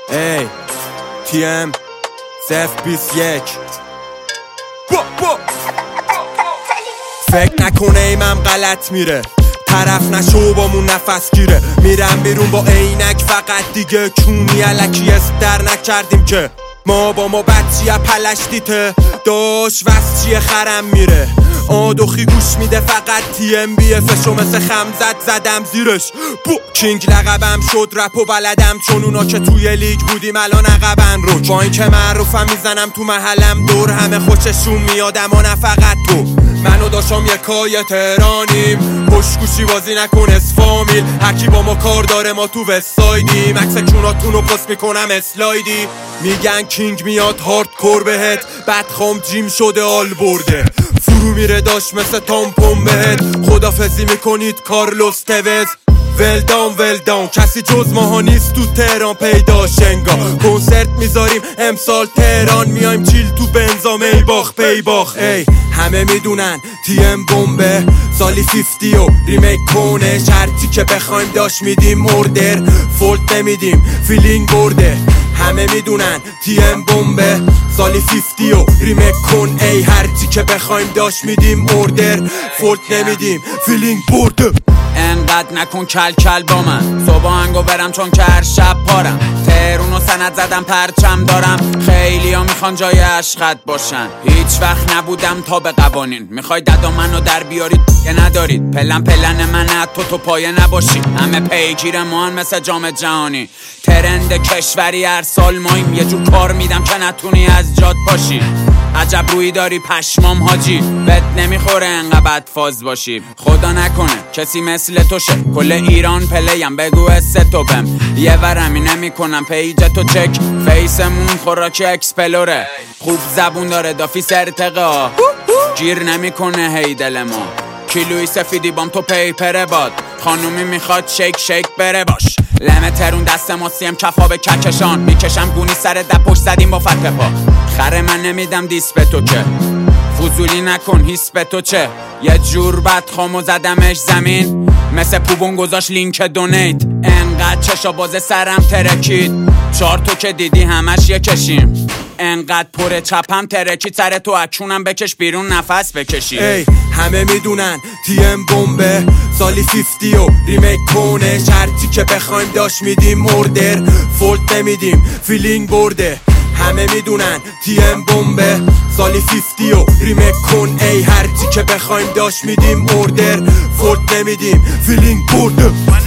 ای TM 021 فکر نکنه ایمم غلط میره، طرف نشو بامون نفس گیره. میرم بیرون با عینک فقط دیگه کونی علکی است در نکردیم که ما با ما بچیه پلشتیته داش وسچیه خرم میره. آدوخی گوش میده فقط TM BFشو مثل خمزد زدم زیرش. کینگ لقبم شد رپ و بلدم چون اونا که توی لیگ بودیم الان عقبن رو. با این که معروفم میزنم تو محلم دور همه خوششون میادم و نه فقط تو. منو داشتم یکای تهرانیم پشگوشی بازی نکن اسفامیل. هرکی با ما کار داره ما تو وستایدیم. عکس کوناتونو پست میکنم اسلایدی. میگن کینگ میاد هاردکور بهت بعد خام جیم شده آل برده. فرو میره داشت مثل تامپون بهت. خدافزی میکنید کارلوس توز. ولدان کسی جز ماها نیست تو تهران پیدا شنگا. کنسرت میذاریم امسال تهران میایم چیل تو بنزا میباخ پیباخ. ای همه میدونن TM بمبه سالی 50 و ریمیک کنه. شرطی که بخوایم داشت میدیم اوردر فولد نمیدیم فیلینگ برده. همه میدونن TM بمبه سالی 50 و ریمیک کن. ای هرچی که بخوایم داشت میدیم اوردر فولد نمیدیم فیلینگ برده. انقدر نکن کل کل با من صبح هنگو برم چون که هر شب پارم. تهرونو سند زدم پرچم دارم. خیلی ها میخوان جای عشقت باشن. هیچ وقت نبودم تا به قوانین. میخوای ددا منو در بیارید که ندارید. پلن من تو پایه نباشی. همه پیگیر ما مثل جام جهانی. ترند کشوری هر سال مایم. یه جور کار میدم که نتونی از جاد پاشی. عجب روی داری پشمام حاجی. بد نمیخوره انقدر بدفاز باشی. خدا نکنه کسی مثل تو شه. کل ایران پلیم بگو استوبم. یه ورمی نمیکنم پیج تو چک. فیسمون خوراکی اکسپلوره. خوب زبون داره دافیس ارتقا. گیر نمیکنه هی دل ما. کیلوی سفیدی بام تو پیپره باد. خانومی میخواد شیک بره باش. لمه ترون دست ما سیم کفا به ککشان. میکشم گونی سر دپوش زدیم با فتح پا. خره من نمیدم دیس به تو که. فضولی نکن هیس به تو چه. یه جور بدخامو زدمش زمین مثل پوبون گذاشت لینک دونیت. انقدر چشا باز سرم ترکید. 4 تو که دیدی همش یه کشیم. انقدر پر چپم ترکی سر تو اکونم بکش بیرون نفس بکشی. ای همه میدونن TM بمبه سالی 50 و ریمیک کنه. شرطی که بخوایم داشت میدیم اوردر فولد نمیدیم فیلینگ برده. همه میدونن TM بمبه سالی 50 و ریمیک کن. ای هرچی که بخوایم داشت میدیم اوردر فولد نمیدیم فیلینگ برده.